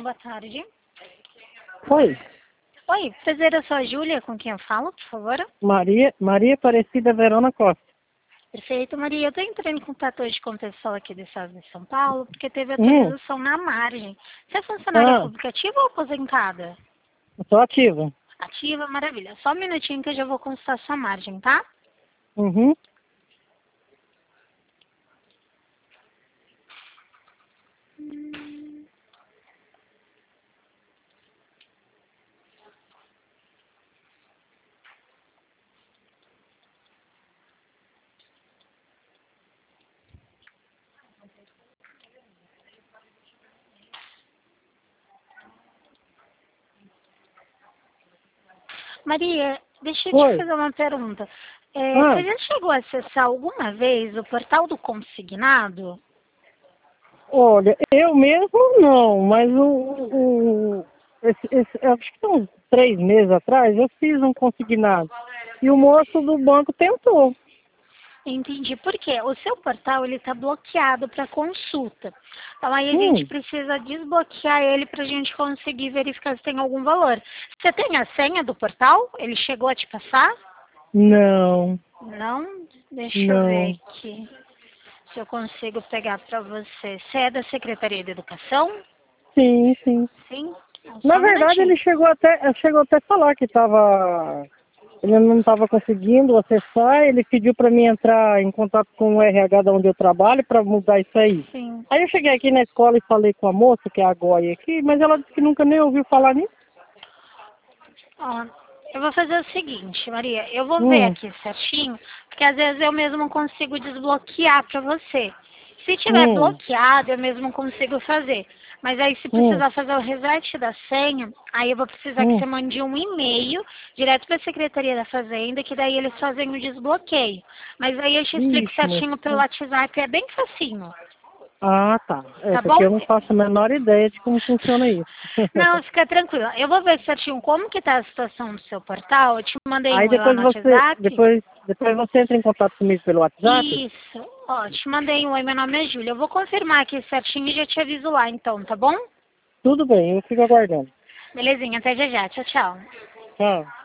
boa tarde. Oi, Oi, prazer, eu sou a Júlia, com quem eu falo, por favor? Maria Aparecida Verona Costa. Perfeito, Maria. Eu estou entrando em contato hoje com o pessoal aqui do estado de São Paulo, porque teve Hum, atualização na margem. Você é funcionária pública ativa ou aposentada? eu tô ativa. Ativa, maravilha. Só um minutinho que eu já vou consultar sua margem, tá? Uhum. Maria, deixa eu te Oi. fazer uma pergunta. Ah, Você já chegou a acessar alguma vez o portal do consignado? olha, eu mesmo não, mas eu acho que uns 3 meses atrás eu fiz um consignado. E o moço do banco tentou. Entendi. Por quê? O seu portal ele está bloqueado para consulta. Então aí a gente Hum, precisa desbloquear ele para a gente conseguir verificar se tem algum valor. Você tem a senha do portal? Ele chegou a te passar? não, Não? Deixa eu ver não. aqui se eu consigo pegar para você. Você é da Secretaria de Educação? Sim, sim. Sim? Então, só Na um verdade, minutinho. ele chegou até a falar que ele não estava conseguindo acessar, ele pediu para mim entrar em contato com o RH da onde eu trabalho para mudar isso aí. Sim. Aí eu cheguei aqui na escola e falei com a moça, que é a Goia aqui, mas ela disse que nunca nem ouviu falar nisso. Ó, eu vou fazer o seguinte, Maria, eu vou ver Hum, aqui certinho, porque às vezes eu mesmo consigo desbloquear para você. Se tiver hum, bloqueado, eu mesmo consigo fazer. Mas aí se hum, precisar fazer o reset da senha, aí eu vou precisar que hum. você mande um e-mail direto para a Secretaria da Fazenda, que daí eles fazem o desbloqueio. Mas aí eu te explico Ixi, certinho pelo moça. WhatsApp, é bem facinho, Ah, tá. É, tá porque bom? eu não faço a menor ideia de como funciona isso. Não, fica tranquila. Eu vou ver certinho como que tá a situação do seu portal. Eu te mandei Aí um e-mail lá depois no você, WhatsApp. depois você entra em contato comigo pelo WhatsApp? Isso. Ó, te mandei um oi, meu nome é Júlia. Eu vou confirmar aqui certinho e já te aviso lá então, tá bom? Tudo bem, eu fico aguardando. Belezinha, até já já. Tchau, tchau. Tchau.